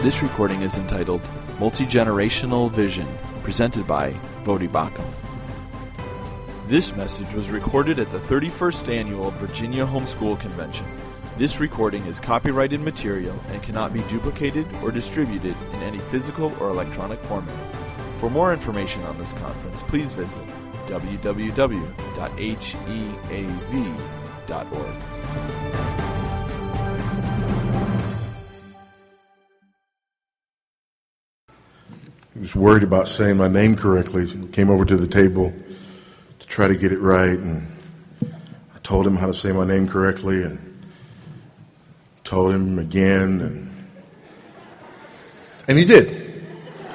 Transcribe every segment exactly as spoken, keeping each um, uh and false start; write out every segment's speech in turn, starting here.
This recording is entitled Multi-Generational Vision, presented by Voddie Baucham. This message was recorded at the thirty-first Annual Virginia Homeschool Convention. This recording is copyrighted material and cannot be duplicated or distributed in any physical or electronic format. For more information on this conference, please visit w w w dot h e a v dot org. He was worried about saying my name correctly. He came over to the table to try to get it right, and I told him how to say my name correctly, and told him again, and and he did.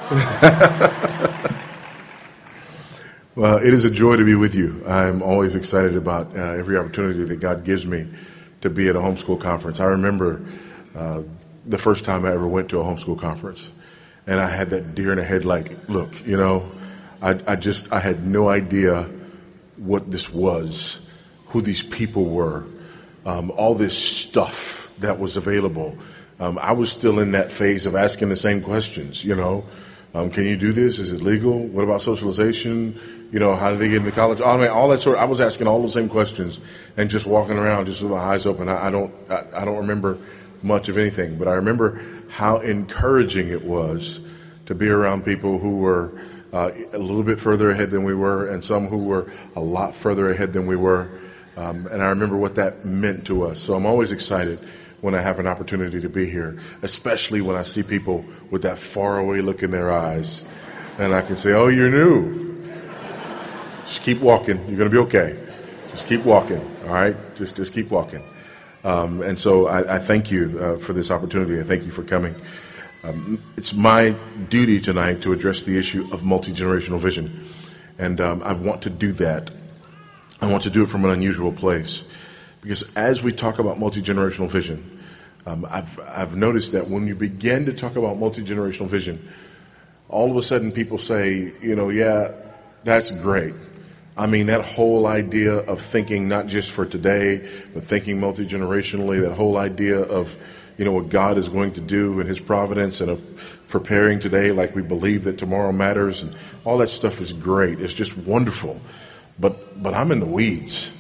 Well, it is a joy to be with you. I'm always excited about uh, every opportunity that God gives me to be at a homeschool conference. I remember uh, the first time I ever went to a homeschool conference. And I had that deer in the headlight look, you know. I, I just, I had no idea what this was, who these people were, um, all this stuff that was available. Um, I was still in that phase of asking the same questions, you know. Um, can you do this? Is it legal? What about socialization? You know, how did they get into college? I mean, all that sort of, I was asking all the same questions and just walking around just with my eyes open. I, I don't, I, I don't remember much of anything, but I remember how encouraging it was to be around people who were uh, a little bit further ahead than we were, and some who were a lot further ahead than we were. Um, and I remember what that meant to us. So I'm always excited when I have an opportunity to be here, especially when I see people with that faraway look in their eyes, and I can say, "Oh, you're new. Just keep walking. You're going to be okay. Just keep walking. All right. Just just keep walking." Um, and so I, I thank you uh, for this opportunity. I thank you for coming. Um, it's my duty tonight to address the issue of multi-generational vision. And um, I want to do that. I want to do it from an unusual place. Because as we talk about multi-generational vision, um, I've, I've noticed that when you begin to talk about multi-generational vision, all of a sudden people say, you know, yeah, that's great. I mean, that whole idea of thinking not just for today, but thinking multi-generationally, that whole idea of, you know, what God is going to do in His providence and of preparing today like we believe that tomorrow matters, and all that stuff is great. It's just wonderful. But but I'm in the weeds.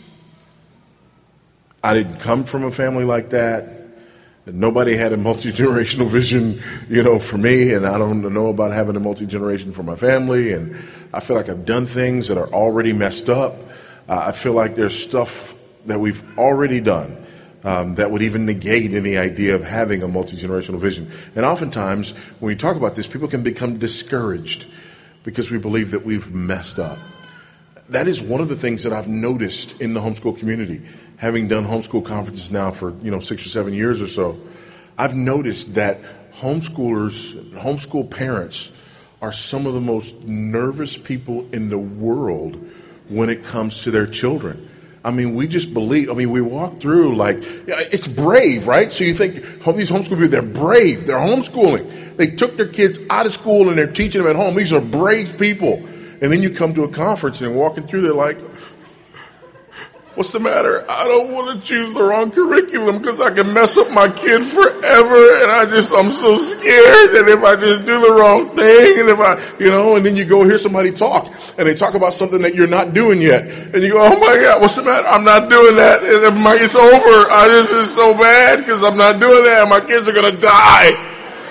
I didn't come from a family like that. Nobody had a multi-generational vision, you know, for me, and I don't know about having a multi-generation for my family, and I feel like I've done things that are already messed up. Uh, I feel like there's stuff that we've already done um, that would even negate any idea of having a multi-generational vision. And oftentimes, when we talk about this, people can become discouraged because we believe that we've messed up. That is one of the things that I've noticed in the homeschool community. Having done homeschool conferences now for, you know, six or seven years or so, I've noticed that homeschoolers, homeschool parents are some of the most nervous people in the world when it comes to their children. I mean, we just believe, I mean, we walk through like, it's brave, right? So you think, oh, these homeschool people, they're brave. They're homeschooling. They took their kids out of school and they're teaching them at home. These are brave people. And then you come to a conference and walking through, they're like, what's the matter? I don't want to choose the wrong curriculum because I can mess up my kid forever. And I just, I'm so scared that if I just do the wrong thing and if I, you know, and then you go hear somebody talk and they talk about something that you're not doing yet. And you go, oh my God, what's the matter? I'm not doing that. And my, it's over. I just, it's so bad because I'm not doing that. And my kids are going to die.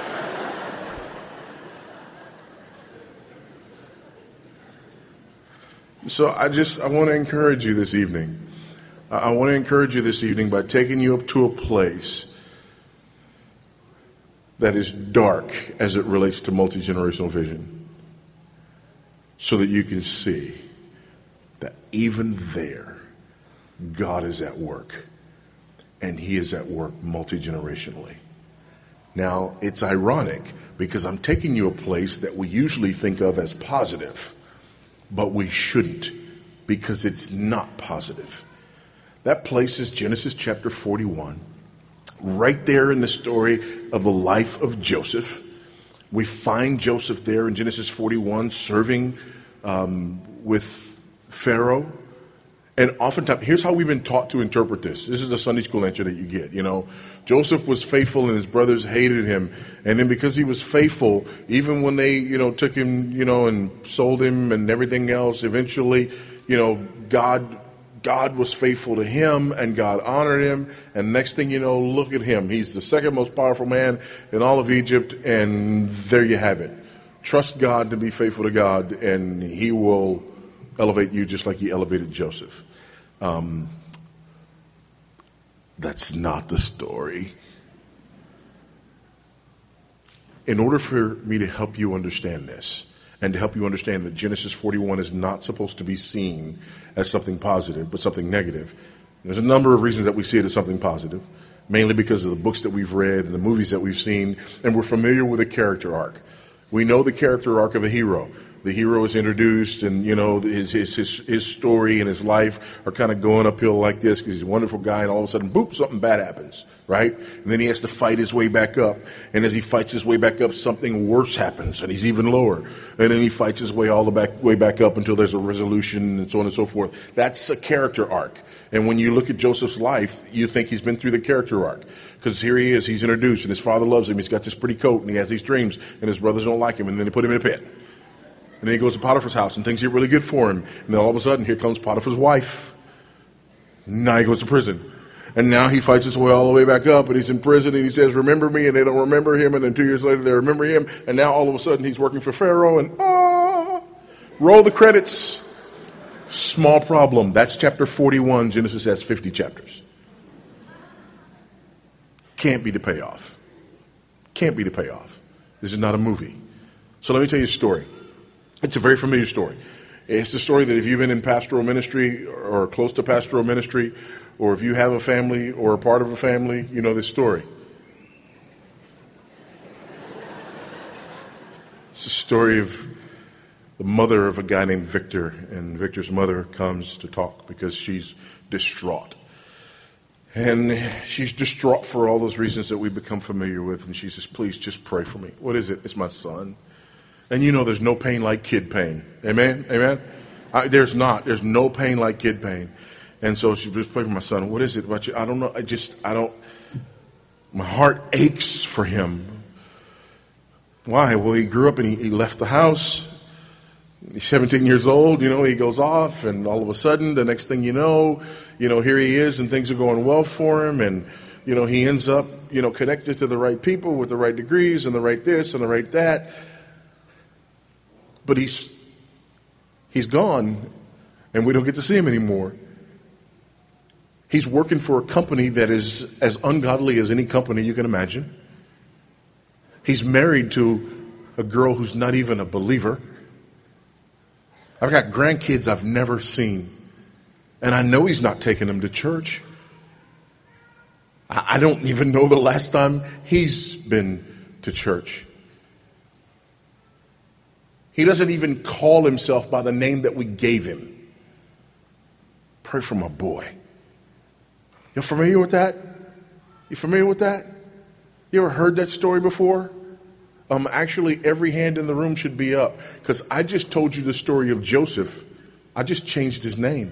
So I just, I want to encourage you this evening. I want to encourage you this evening by taking you up to a place that is dark as it relates to multi-generational vision, so that you can see that even there, God is at work, and He is at work multi-generationally. Now, it's ironic because I'm taking you a place that we usually think of as positive, but we shouldn't, because it's not positive. That place is Genesis chapter forty-one, right there in the story of the life of Joseph. We find Joseph there in Genesis forty-one serving um, with Pharaoh. And oftentimes, here's how we've been taught to interpret this. This is the Sunday school answer that you get, you know. Joseph was faithful and his brothers hated him. And then because he was faithful, even when they, you know, took him, you know, and sold him and everything else, eventually, you know, God God was faithful to him and God honored him. And next thing you know, look at him. He's the second most powerful man in all of Egypt. And there you have it. Trust God to be faithful to God and he will elevate you just like he elevated Joseph. Um, that's not the story. In order for me to help you understand this, and to help you understand that Genesis forty-one is not supposed to be seen as something positive, but something negative, there's a number of reasons that we see it as something positive, mainly because of the books that we've read and the movies that we've seen, and we're familiar with the character arc. We know the character arc of a hero. The hero is introduced, and you know his his his, his story and his life are kind of going uphill like this because he's a wonderful guy, and all of a sudden, boop, something bad happens, right? And then he has to fight his way back up, and as he fights his way back up, something worse happens, and he's even lower, and then he fights his way all the back way back up until there's a resolution, and so on and so forth. That's a character arc. And when you look at Joseph's life, you think he's been through the character arc. Because here he is, he's introduced, and his father loves him. He's got this pretty coat, and he has these dreams, and his brothers don't like him, and then they put him in a pit. And then he goes to Potiphar's house, and things get really good for him. And then all of a sudden, here comes Potiphar's wife. Now he goes to prison. And now he fights his way all the way back up, and he's in prison, and he says, remember me, and they don't remember him, and then two years later, they remember him, and now all of a sudden, he's working for Pharaoh, and ah, roll the credits. Small problem. That's chapter forty-one. Genesis has fifty chapters. Can't be the payoff. Can't be the payoff. This is not a movie. So let me tell you a story. It's a very familiar story. It's a story that if you've been in pastoral ministry or close to pastoral ministry, or if you have a family or a part of a family, you know this story. It's a story of the mother of a guy named Victor, and Victor's mother comes to talk because she's distraught. And she's distraught for all those reasons that we've become familiar with, and she says, please just pray for me. What is it? It's my son. And you know there's no pain like kid pain. Amen? Amen? I, there's not. There's no pain like kid pain. And so she just prayed for my son. What is it about you? I don't know. I just, I don't, my heart aches for him. Why? Well, he grew up and he, he left the house. He's seventeen years old, you know, he goes off, and all of a sudden, the next thing you know, you know, here he is, and things are going well for him, and, you know, he ends up, you know, connected to the right people with the right degrees and the right this and the right that. But he's he's gone, and we don't get to see him anymore. He's working for a company that is as ungodly as any company you can imagine. He's married to a girl who's not even a believer. I've got grandkids I've never seen, and I know he's not taking them to church. I don't even know the last time he's been to church. He doesn't even call himself by the name that we gave him. Pray for my boy. You familiar with that? You familiar with that? You ever heard that story before? Um, actually, every hand in the room should be up, because I just told you the story of Joseph. I just changed his name.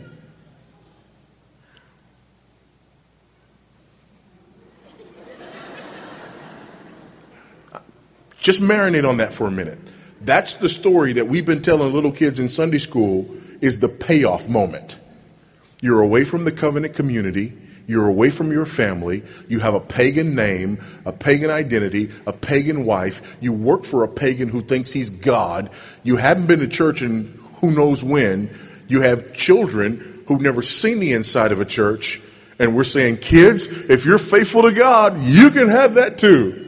Just marinate on that for a minute. That's the story that we've been telling little kids in Sunday school, is the payoff moment. You're away from the covenant community. You're away from your family. You have a pagan name, a pagan identity, a pagan wife. You work for a pagan who thinks he's God. You haven't been to church in who knows when. You have children who've never seen the inside of a church. And we're saying, kids, if you're faithful to God, you can have that too.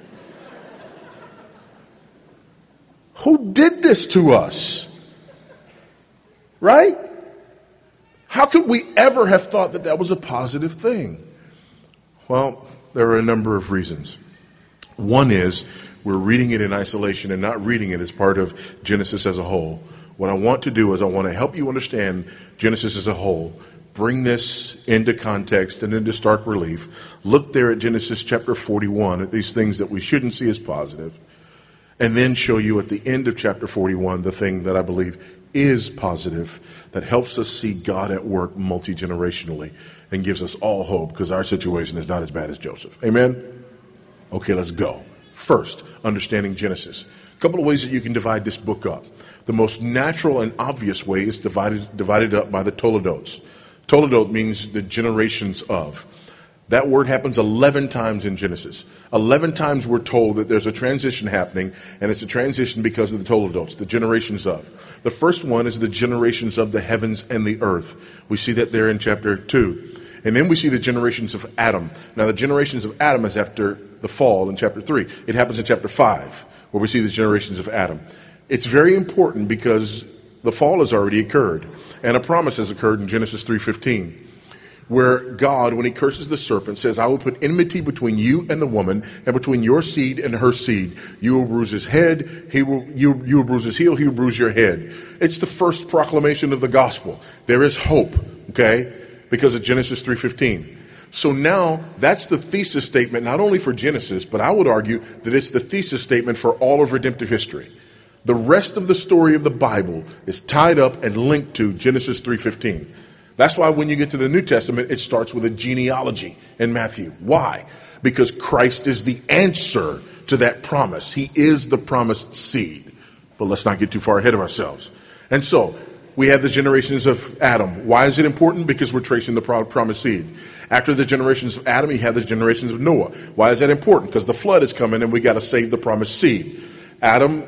Who did this to us? Right? How could we ever have thought that that was a positive thing? Well, there are a number of reasons. One is we're reading it in isolation and not reading it as part of Genesis as a whole. What I want to do is I want to help you understand Genesis as a whole, bring this into context and into stark relief. Look there at Genesis chapter forty-one at these things that we shouldn't see as positive, and then show you at the end of chapter forty-one the thing that I believe is positive, that helps us see God at work multi-generationally and gives us all hope because our situation is not as bad as Joseph. Amen? Okay, let's go. First, understanding Genesis. A couple of ways that you can divide this book up. The most natural and obvious way is divided, divided up by the Toledotes. Toledot means the generations of. That word happens eleven times in Genesis. eleven times we're told that there's a transition happening, and it's a transition because of the Toledotes, the generations of. The first one is the generations of the heavens and the earth. We see that there in chapter two. And then we see the generations of Adam. Now, the generations of Adam is after the fall in chapter three. It happens in chapter five, where we see the generations of Adam. It's very important because the fall has already occurred, and a promise has occurred in Genesis three fifteen. Where God, when he curses the serpent, says, I will put enmity between you and the woman, and between your seed and her seed. You will bruise his head, he will, you, you will bruise his heel, he will bruise your head. It's the first proclamation of the gospel. There is hope, okay, because of Genesis three fifteen. So now, that's the thesis statement, not only for Genesis, but I would argue that it's the thesis statement for all of redemptive history. The rest of the story of the Bible is tied up and linked to Genesis three fifteen. That's why when you get to the New Testament, it starts with a genealogy in Matthew. Why? Because Christ is the answer to that promise. He is the promised seed. But let's not get too far ahead of ourselves. And so, we have the generations of Adam. Why is it important? Because we're tracing the promised seed. After the generations of Adam, you have the generations of Noah. Why is that important? Because the flood is coming and we got to save the promised seed. Adam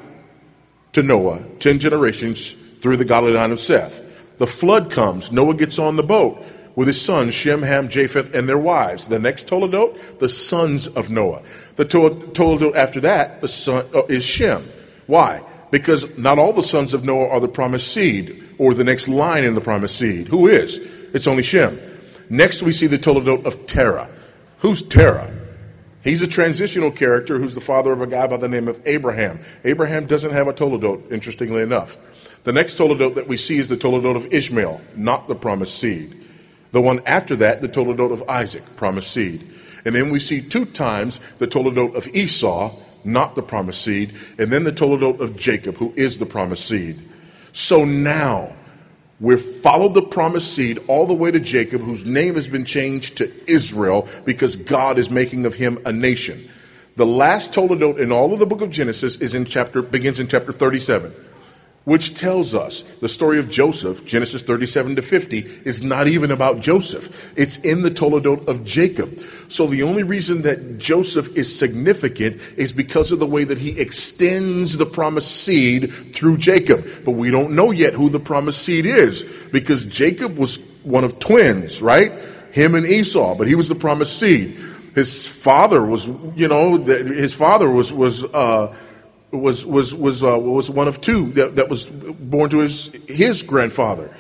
to Noah, ten generations through the godly line of Seth. The flood comes. Noah gets on the boat with his sons, Shem, Ham, Japheth, and their wives. The next Toledot, the sons of Noah. The Toledot after that the son, uh, is Shem. Why? Because not all the sons of Noah are the promised seed, or the next line in the promised seed. Who is? It's only Shem. Next we see the Toledot of Terah. Who's Terah? He's a transitional character who's the father of a guy by the name of Abraham. Abraham doesn't have a Toledot, interestingly enough. The next Toledot that we see is the Toledot of Ishmael, not the promised seed. The one after that, the Toledot of Isaac, promised seed. And then we see two times the Toledot of Esau, not the promised seed, and then the Toledot of Jacob, who is the promised seed. So now, we've followed the promised seed all the way to Jacob, whose name has been changed to Israel because God is making of him a nation. The last Toledot in all of the book of Genesis is in chapter begins in chapter thirty-seven. Which tells us the story of Joseph, Genesis thirty-seven to fifty, is not even about Joseph. It's in the Toledot of Jacob. So the only reason that Joseph is significant is because of the way that he extends the promised seed through Jacob. But we don't know yet who the promised seed is, because Jacob was one of twins, right? Him and Esau, but he was the promised seed. His father was, you know, his father was, was, uh, was was was uh, was one of two that, that was born to his his grandfather.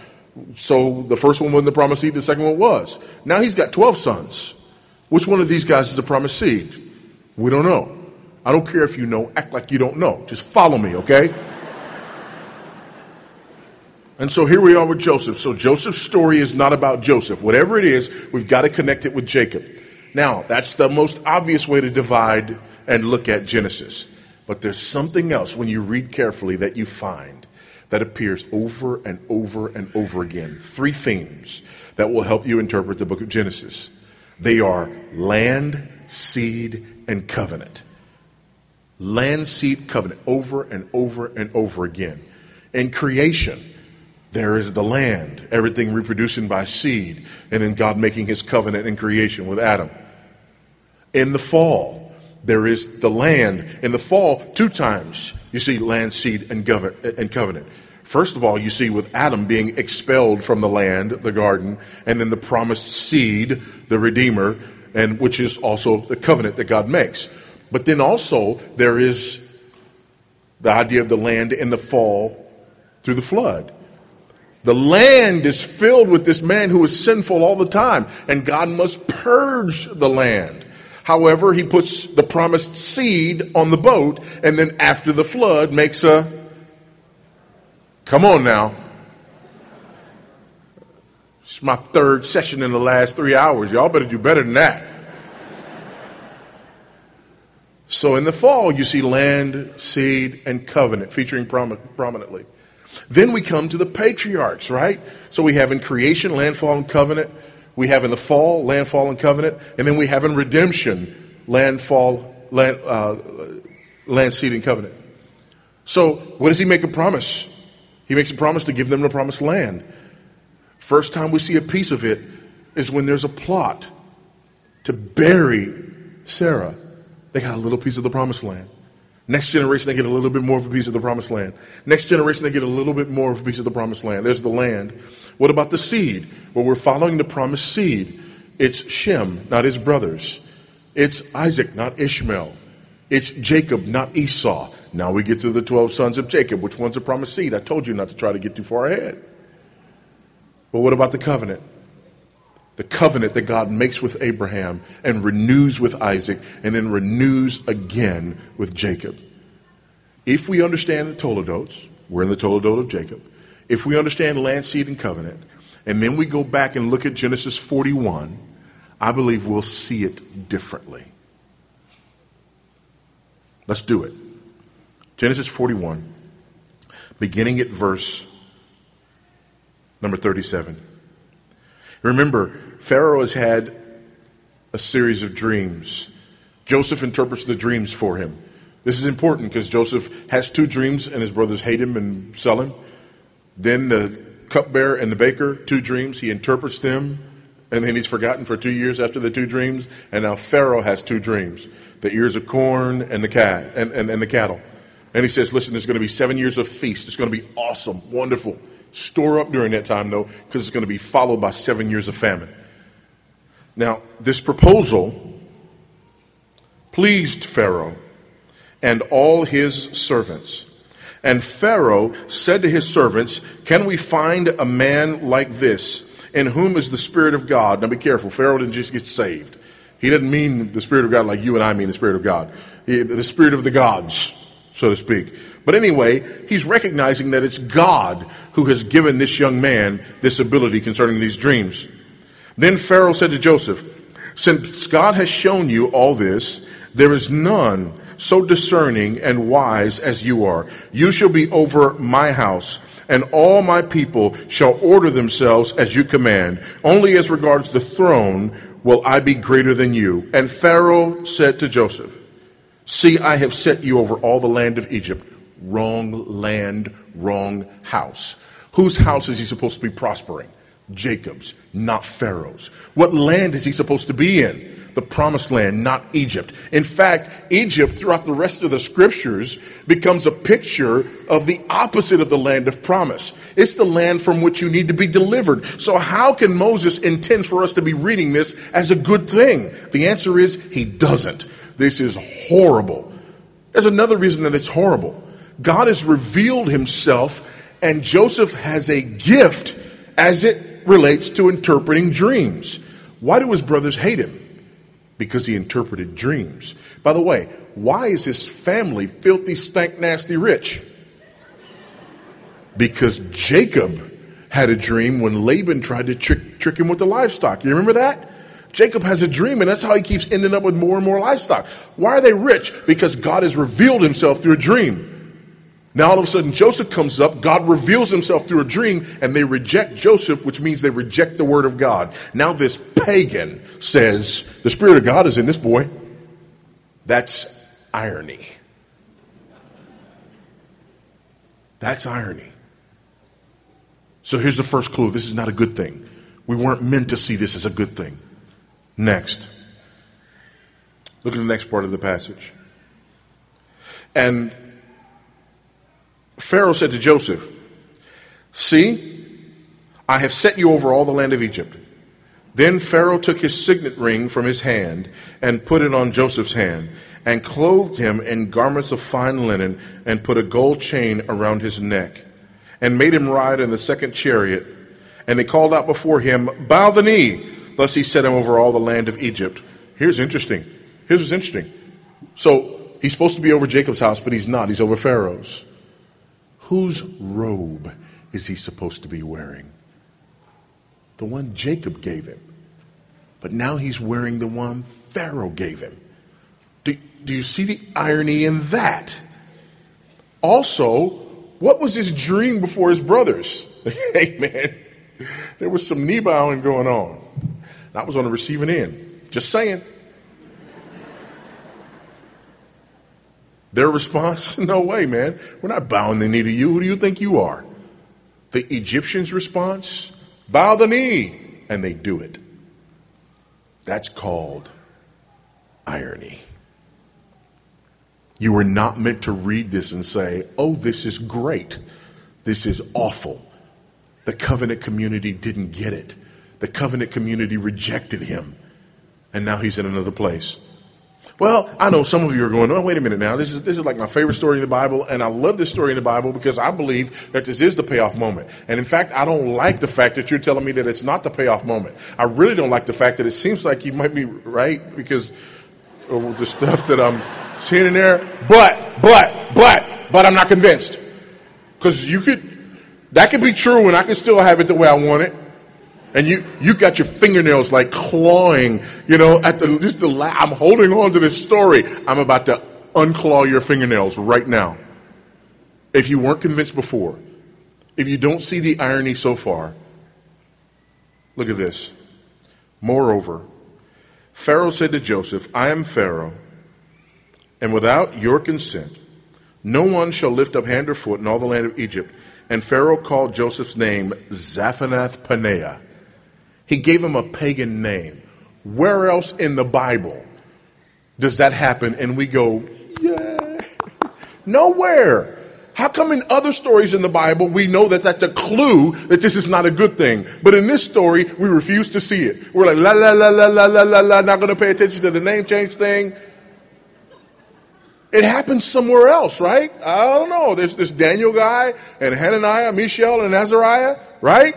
So the first one wasn't the promised seed, the second one was. Now he's got twelve sons. Which one of these guys is the promised seed? We don't know. I don't care if you know, act like you don't know. Just follow me, okay? And so here we are with Joseph. So Joseph's story is not about Joseph. Whatever it is, we've got to connect it with Jacob. Now, that's the most obvious way to divide and look at Genesis. But there's something else when you read carefully that you find that appears over and over and over again. Three themes that will help you interpret the book of Genesis. They are land, seed, and covenant. Land, seed, covenant, over and over and over again. In creation, there is the land, everything reproducing by seed, and in God making his covenant in creation with Adam. In the fall, there is the land. In the fall, two times you see land, seed, and covenant. First of all, you see with Adam being expelled from the land, the garden, and then the promised seed, the Redeemer, and which is also the covenant that God makes. But then also there is the idea of the land in the fall through the flood. The land is filled with this man who is sinful all the time, and God must purge the land. However, he puts the promised seed on the boat, and then after the flood makes a, come on now. It's my third session in the last three hours. Y'all better do better than that. So in the fall, you see land, seed, and covenant featuring prom- prominently. Then we come to the patriarchs, right? So we have in creation, landfall, and covenant. We have in the fall, landfall, and covenant. And then we have in redemption, landfall, land, uh, land, seed, and covenant. So what does he make a promise? He makes a promise to give them the promised land. First time we see a piece of it is when there's a plot to bury Sarah. They got a little piece of the promised land. Next generation, they get a little bit more of a piece of the promised land. Next generation, they get a little bit more of a piece of the promised land. There's the land. What about the seed? Well, we're following the promised seed. It's Shem, not his brothers. It's Isaac, not Ishmael. It's Jacob, not Esau. Now we get to the twelve sons of Jacob. Which one's the promised seed? I told you not to try to get too far ahead. But what about the covenant? The covenant that God makes with Abraham and renews with Isaac and then renews again with Jacob. If we understand the Toledotes, we're in the Toledot of Jacob. If we understand land, seed, and covenant, and then we go back and look at Genesis forty-one, I believe we'll see it differently. Let's do it. Genesis forty-one, beginning at verse number thirty-seven. Remember, Pharaoh has had a series of dreams. Joseph interprets the dreams for him. This is important because Joseph has two dreams and his brothers hate him and sell him. Then the cupbearer and the baker, two dreams. He interprets them and then he's forgotten for two years after the two dreams. And now Pharaoh has two dreams. The ears of corn and the cat and, and, and the cattle. And he says, listen, there's going to be seven years of feast. It's going to be awesome, wonderful. Store up during that time, though, because it's going to be followed by seven years of famine. Now, this proposal pleased Pharaoh and all his servants. And Pharaoh said to his servants, can we find a man like this, in whom is the Spirit of God? Now be careful, Pharaoh didn't just get saved. He didn't mean the Spirit of God like you and I mean the Spirit of God. He, the Spirit of the gods, so to speak. But anyway, he's recognizing that it's God who has given this young man this ability concerning these dreams. Then Pharaoh said to Joseph, since God has shown you all this, there is none so discerning and wise as you are. You shall be over my house, and all my people shall order themselves as you command. Only as regards the throne will I be greater than you. And Pharaoh said to Joseph, see, I have set you over all the land of Egypt. Wrong land, wrong house. Whose house is he supposed to be prospering? Jacob's, not Pharaoh's. What land is he supposed to be in? The promised land, not Egypt. In fact, Egypt, throughout the rest of the scriptures, becomes a picture of the opposite of the land of promise. It's the land from which you need to be delivered. So how can Moses intend for us to be reading this as a good thing? The answer is he doesn't. This is horrible. There's another reason that it's horrible. God has revealed himself, and Joseph has a gift as it relates to interpreting dreams. Why do his brothers hate him? Because he interpreted dreams. By the way, why is his family filthy, stank, nasty rich? Because Jacob had a dream when Laban tried to trick, trick him with the livestock. You remember that? Jacob has a dream, and that's how he keeps ending up with more and more livestock. Why are they rich? Because God has revealed himself through a dream. Now all of a sudden Joseph comes up, God reveals himself through a dream, and they reject Joseph, which means they reject the word of God. Now this pagan says, the Spirit of God is in this boy. That's irony. That's irony. So here's the first clue. This is not a good thing. We weren't meant to see this as a good thing. Next. Look at the next part of the passage. And Pharaoh said to Joseph, see, I have set you over all the land of Egypt. Then Pharaoh took his signet ring from his hand and put it on Joseph's hand and clothed him in garments of fine linen and put a gold chain around his neck and made him ride in the second chariot. And he called out before him, bow the knee. Thus he set him over all the land of Egypt. Here's interesting. Here's what's interesting. So he's supposed to be over Jacob's house, but he's not. He's over Pharaoh's. Whose robe is he supposed to be wearing? The one Jacob gave him. But now he's wearing the one Pharaoh gave him. Do, do you see the irony in that? Also, What was his dream before his brothers? Hey, man, there was some knee bowing going on. I was on the receiving end. Just saying. Their response, no way, man. We're not bowing the knee to you. Who do you think you are? The Egyptians' response, bow the knee. And they do it. That's called irony. You were not meant to read this and say, oh, this is great. This is awful. The covenant community didn't get it. The covenant community rejected him. And now he's in another place. Well, I know some of you are going, oh, wait a minute now. This is this is like my favorite story in the Bible, and I love this story in the Bible because I believe that this is the payoff moment. And in fact, I don't like the fact that you're telling me that it's not the payoff moment. I really don't like the fact that it seems like you might be right because of the stuff that I'm seeing in there. But, but, but, but I'm not convinced. Because you could, that could be true and I can still have it the way I want it. And you, you got your fingernails like clawing, you know, at the, just the, la- I'm holding on to this story. I'm about to unclaw your fingernails right now. If you weren't convinced before, if you don't see the irony so far, look at this. Moreover, Pharaoh said to Joseph, I am Pharaoh, and without your consent, no one shall lift up hand or foot in all the land of Egypt. And Pharaoh called Joseph's name Zaphanath-Paneah. He gave him a pagan name. Where else in the Bible does that happen? And we go, yeah. Nowhere. How come in other stories in the Bible we know that that's a clue that this is not a good thing? But in this story, we refuse to see it. We're like, la, la, la, la, la, la, la, la, not going to pay attention to the name change thing. It happens somewhere else, right? I don't know. There's this Daniel guy and Hananiah, Mishael, and Azariah, right?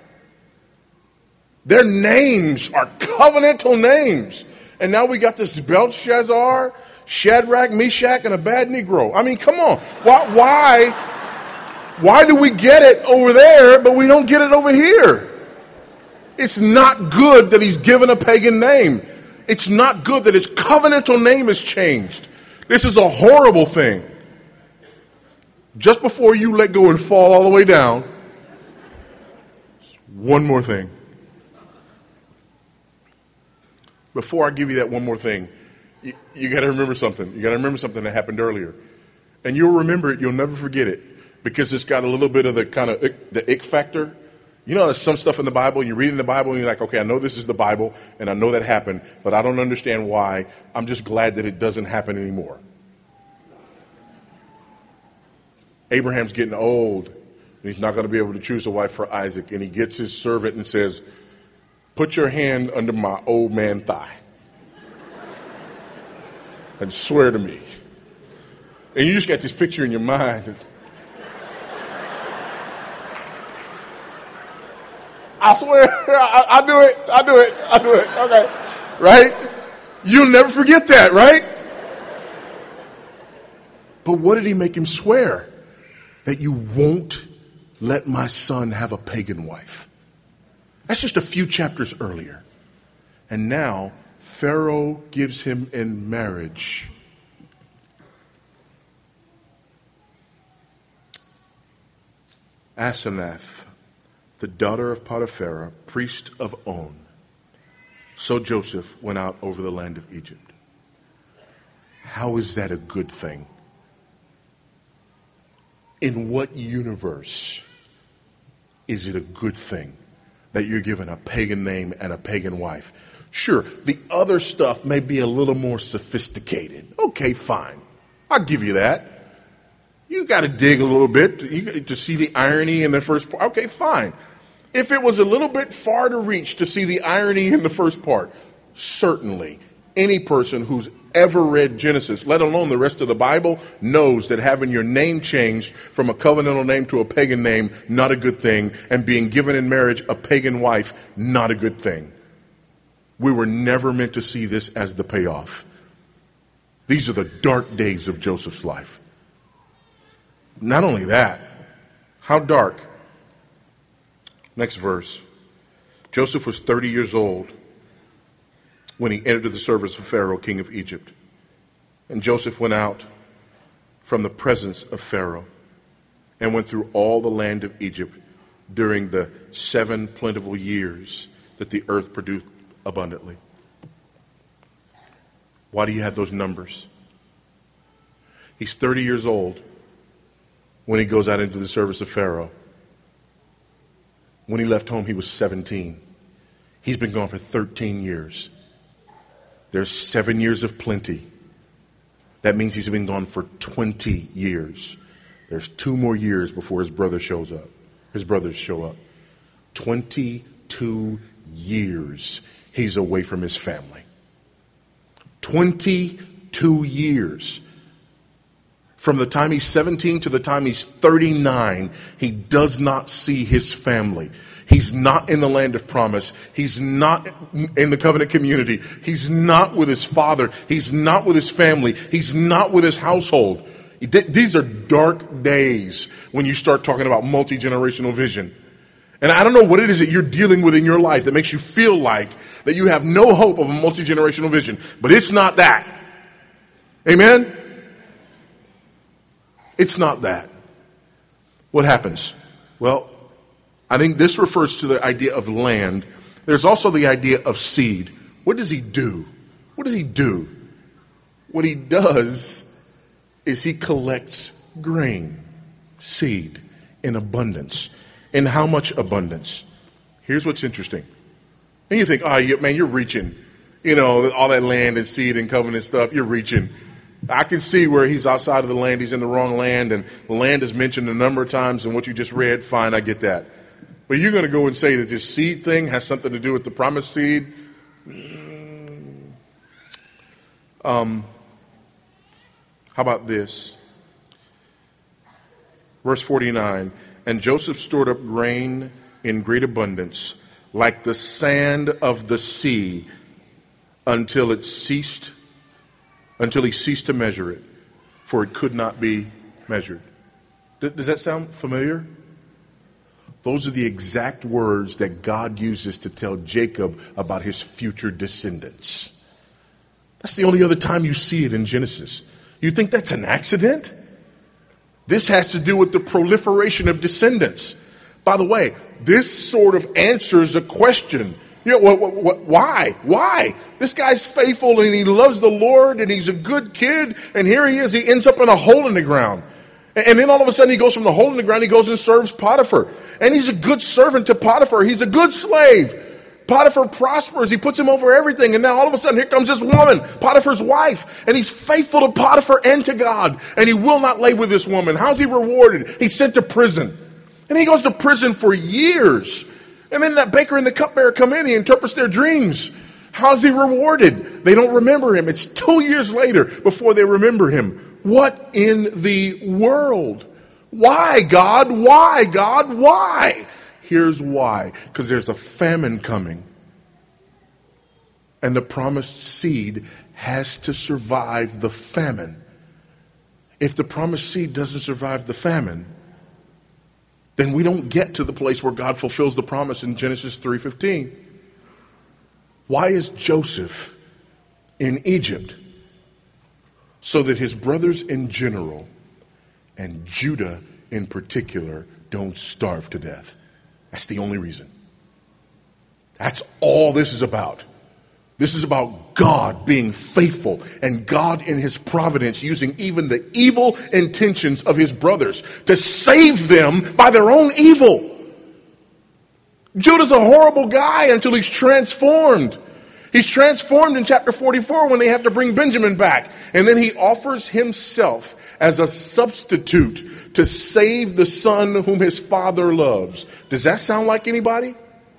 Their names are covenantal names. And now we got this Belshazzar, Shadrach, Meshach, and a bad Negro. I mean, come on. Why, why, why do we get it over there, but we don't get it over here? It's not good that he's given a pagan name. It's not good that his covenantal name is changed. This is a horrible thing. Just before you let go and fall all the way down, one more thing. Before I give you that one more thing, you, you got to remember something. You got to remember something that happened earlier. And you'll remember it. You'll never forget it because it's got a little bit of the kind of ick, the ick factor. You know, there's some stuff in the Bible, and you're reading the Bible, and you're like, okay, I know this is the Bible, and I know that happened, but I don't understand why. I'm just glad that it doesn't happen anymore. Abraham's getting old, and he's not going to be able to choose a wife for Isaac, and he gets his servant and says, put your hand under my old man thigh and swear to me. And you just got this picture in your mind. I swear, I, I do it, I do it, I do it, okay, right? You'll never forget that, right? But what did he make him swear? That you won't let my son have a pagan wife. That's just a few chapters earlier. And now, Pharaoh gives him in marriage Asenath, the daughter of Potiphar, priest of On. So Joseph went out over the land of Egypt. How is that a good thing? In what universe is it a good thing that you're given a pagan name and a pagan wife? Sure, the other stuff may be a little more sophisticated. Okay, fine. I'll give you that. You got to dig a little bit to, to see the irony in the first part. Okay, fine. If it was a little bit far to reach to see the irony in the first part, certainly any person who's ever read Genesis, let alone the rest of the Bible, knows that having your name changed from a covenantal name to a pagan name, not a good thing, and being given in marriage a pagan wife, not a good thing. We were never meant to see this as the payoff. These are the dark days of Joseph's life. Not only that, how dark? Next verse. Joseph was thirty years old when he entered the service of Pharaoh, king of Egypt. And Joseph went out from the presence of Pharaoh. and went through all the land of Egypt during the seven plentiful years that the earth produced abundantly. Why do you have those numbers? He's thirty years old when he goes out into the service of Pharaoh. When he left home, he was seventeen. He's been gone for thirteen years. There's seven years of plenty. That means he's been gone for twenty years. There's two more years before his brother shows up. His brothers show up. twenty-two years he's away from his family. twenty-two years. From the time he's seventeen to the time he's thirty-nine, he does not see his family. He's not in the land of promise. He's not in the covenant community. He's not with his father. He's not with his family. He's not with his household. These are dark days when you start talking about multi-generational vision. And I don't know what it is that you're dealing with in your life that makes you feel like that you have no hope of a multi-generational vision. But it's not that. Amen? It's not that. What happens? Well, I think this refers to the idea of land. There's also the idea of seed. What does he do? What does he do? What he does is he collects grain, seed, in abundance. In how much abundance? Here's what's interesting. And you think, oh, man, you're reaching. You know, all that land and seed and covenant stuff, you're reaching. I can see where he's outside of the land, he's in the wrong land, and the land is mentioned a number of times, and what you just read, fine, I get that. But you're going to go and say that this seed thing has something to do with the promised seed? Um, how about this? Verse forty-nine, and Joseph stored up grain in great abundance, like the sand of the sea, until it ceased, until he ceased to measure it, for it could not be measured. Does that sound familiar? Those are the exact words that God uses to tell Jacob about his future descendants. That's the only other time you see it in Genesis. You think that's an accident? This has to do with the proliferation of descendants. By the way, this sort of answers a question. You know, what, what, what, why? Why? This guy's faithful and he loves the Lord and he's a good kid. And here he is. He ends up in a hole in the ground. And then all of a sudden he goes from the hole in the ground, he goes and serves Potiphar. And he's a good servant to Potiphar. He's a good slave. Potiphar prospers. He puts him over everything. And now all of a sudden here comes this woman, Potiphar's wife. And he's faithful to Potiphar and to God. And he will not lay with this woman. How's he rewarded? He's sent to prison. And he goes to prison for years. And then that baker and the cupbearer come in. He interprets their dreams. How's he rewarded? They don't remember him. It's two years later before they remember him. What in the world? Why, God? Why, God? Why? Here's why. Because there's a famine coming. And the promised seed has to survive the famine. If the promised seed doesn't survive the famine, then we don't get to the place where God fulfills the promise in Genesis three fifteen. Why is Joseph in Egypt? So that his brothers in general and Judah in particular don't starve to death. That's the only reason. That's all this is about. This is about God being faithful and God in his providence using even the evil intentions of his brothers to save them by their own evil. Judah's a horrible guy until he's transformed. He's transformed in chapter forty-four when they have to bring Benjamin back. And then he offers himself as a substitute to save the son whom his father loves. Does that sound like anybody?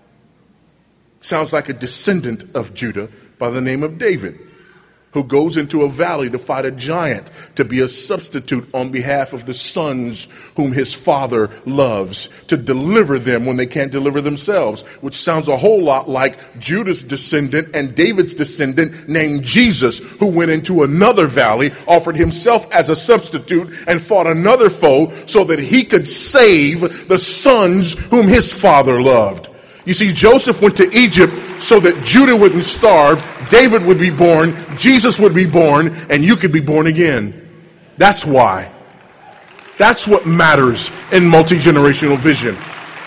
Sounds like a descendant of Judah by the name of David, who goes into a valley to fight a giant to be a substitute on behalf of the sons whom his father loves, to deliver them when they can't deliver themselves, which sounds a whole lot like Judah's descendant and David's descendant named Jesus, who went into another valley, offered himself as a substitute, and fought another foe so that he could save the sons whom his father loved. You see, Joseph went to Egypt so that Judah wouldn't starve, David would be born, Jesus would be born, and you could be born again. That's why. That's what matters in multi-generational vision.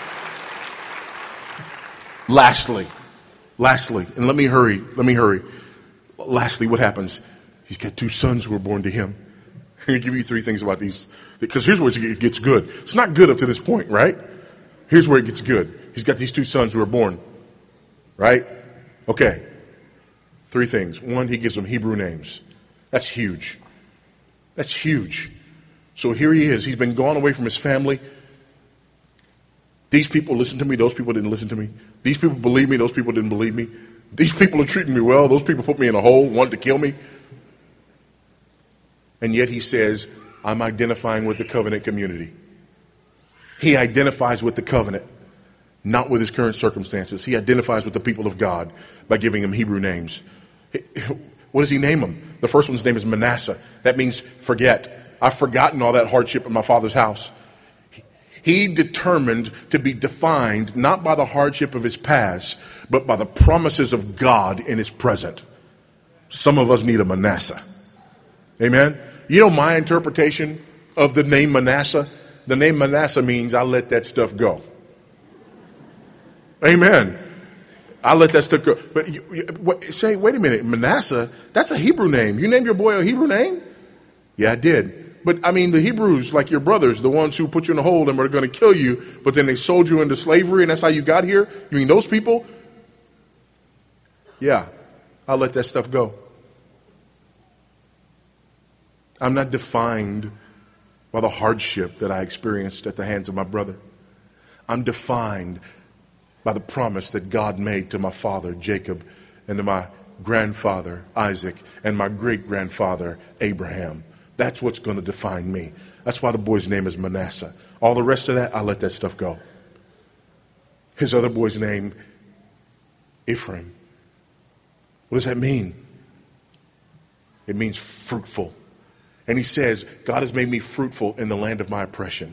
Lastly, lastly, and let me hurry, let me hurry. Lastly, what happens? He's got two sons who were born to him. I'm going to give you three things about these, because here's where it gets good. It's not good up to this point, right? Here's where it gets good. He's got these two sons who are born, right? Okay. Three things. One, he gives them Hebrew names. That's huge. That's huge. So here he is. He's been gone away from his family. These people listened to me. Those people didn't listen to me. These people believe me. Those people didn't believe me. These people are treating me well. Those people put me in a hole, wanted to kill me. And yet he says, I'm identifying with the covenant community. He identifies with the covenant, not with his current circumstances. He identifies with the people of God by giving them Hebrew names. What does he name them? The first one's name is Manasseh. That means forget. I've forgotten all that hardship in my father's house. He determined to be defined not by the hardship of his past, but by the promises of God in his present. Some of us need a Manasseh. Amen? You know my interpretation of the name Manasseh? The name Manasseh means I let that stuff go. Amen. I let that stuff go. But you, you, what, say, wait a minute, Manasseh, that's a Hebrew name. You named your boy a Hebrew name? Yeah, I did. But I mean, the Hebrews, like your brothers, the ones who put you in a hole and were going to kill you, but then they sold you into slavery and that's how you got here? You mean those people? Yeah, I'll let that stuff go. I'm not defined by the hardship that I experienced at the hands of my brother. I'm defined by the promise that God made to my father, Jacob, and to my grandfather, Isaac, and my great-grandfather, Abraham. That's what's going to define me. That's why the boy's name is Manasseh. All the rest of that, I let that stuff go. His other boy's name, Ephraim. What does that mean? It means fruitful. And he says, God has made me fruitful in the land of my oppression.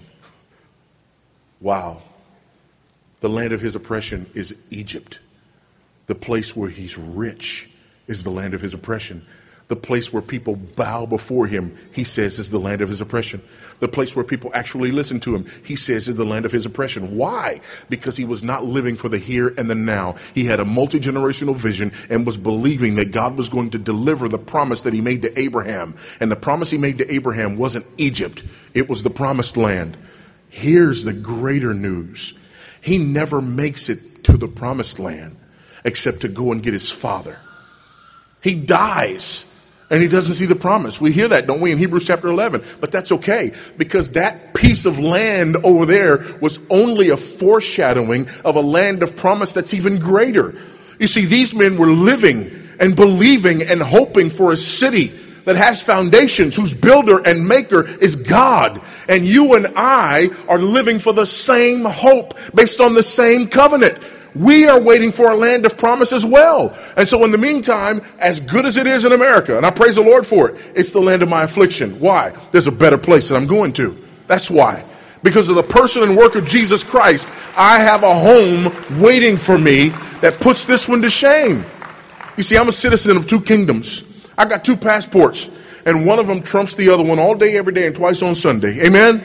Wow. The land of his oppression is Egypt. The place where he's rich is the land of his oppression. The place where people bow before him, he says, is the land of his oppression. The place where people actually listen to him, he says, is the land of his oppression. Why? Because he was not living for the here and the now. He had a multi-generational vision and was believing that God was going to deliver the promise that he made to Abraham. And the promise he made to Abraham wasn't Egypt. It was the promised land. Here's the greater news. He never makes it to the promised land except to go and get his father. He dies. And he doesn't see the promise. We hear that, don't we, in Hebrews chapter eleven? But that's okay, because that piece of land over there was only a foreshadowing of a land of promise that's even greater. You see, these men were living and believing and hoping for a city that has foundations, whose builder and maker is God. And you and I are living for the same hope based on the same covenant. We are waiting for a land of promise as well. And so in the meantime, as good as it is in America, and I praise the Lord for it, it's the land of my affliction. Why? There's a better place that I'm going to. That's why. Because of the person and work of Jesus Christ, I have a home waiting for me that puts this one to shame. You see, I'm a citizen of two kingdoms. I got two passports, and one of them trumps the other one all day, every day, and twice on Sunday. Amen?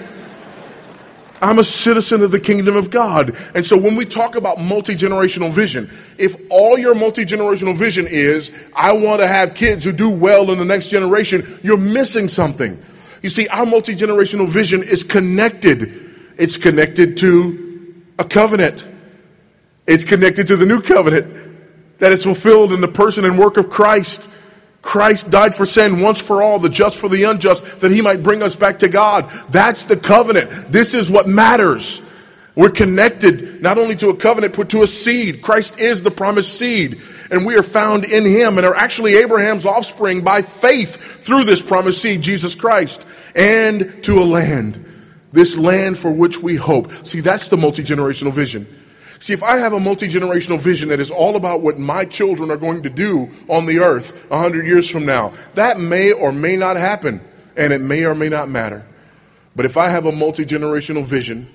I'm a citizen of the kingdom of God. And so when we talk about multi-generational vision, if all your multi-generational vision is, I want to have kids who do well in the next generation, you're missing something. You see, our multi-generational vision is connected. It's connected to a covenant. It's connected to the new covenant that is fulfilled in the person and work of Christ. Christ died for sin once for all, the just for the unjust, that he might bring us back to God. That's the covenant. This is what matters. We're connected not only to a covenant, but to a seed. Christ is the promised seed, and we are found in him and are actually Abraham's offspring by faith through this promised seed, Jesus Christ, and to a land, this land for which we hope. See, that's the multi-generational vision. See, if I have a multi-generational vision that is all about what my children are going to do on the earth a hundred years from now, that may or may not happen, and it may or may not matter. But if I have a multi-generational vision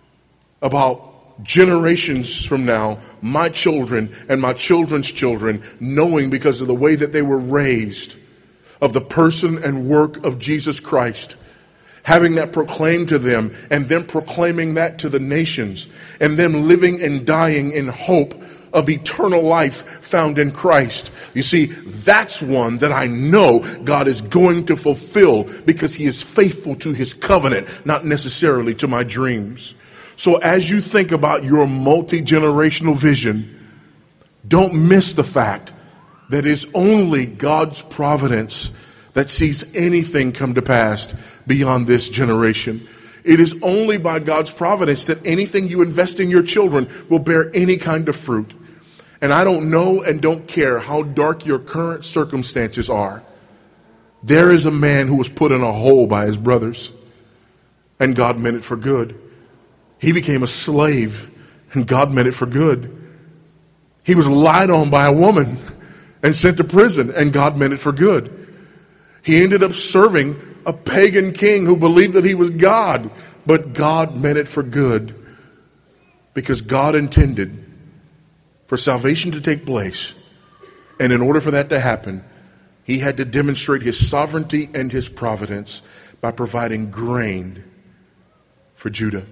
about generations from now, my children and my children's children, knowing because of the way that they were raised, of the person and work of Jesus Christ, having that proclaimed to them, and then proclaiming that to the nations, and them living and dying in hope of eternal life found in Christ. You see, that's one that I know God is going to fulfill because he is faithful to his covenant, not necessarily to my dreams. So as you think about your multi-generational vision, don't miss the fact that it's only God's providence that sees anything come to pass beyond this generation. It is only by God's providence that anything you invest in your children will bear any kind of fruit. And I don't know and don't care how dark your current circumstances are. There is a man who was put in a hole by his brothers, and God meant it for good. He became a slave, and God meant it for good. He was lied on by a woman and sent to prison, and God meant it for good. He ended up serving a pagan king who believed that he was God, but God meant it for good, because God intended for salvation to take place. And in order for that to happen, he had to demonstrate his sovereignty and his providence by providing grain for Judah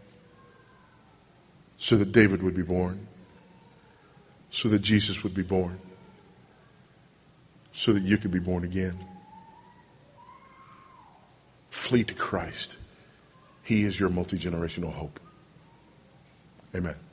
so that David would be born, so that Jesus would be born, so that you could be born again. Flee to Christ. He is your multi-generational hope. Amen.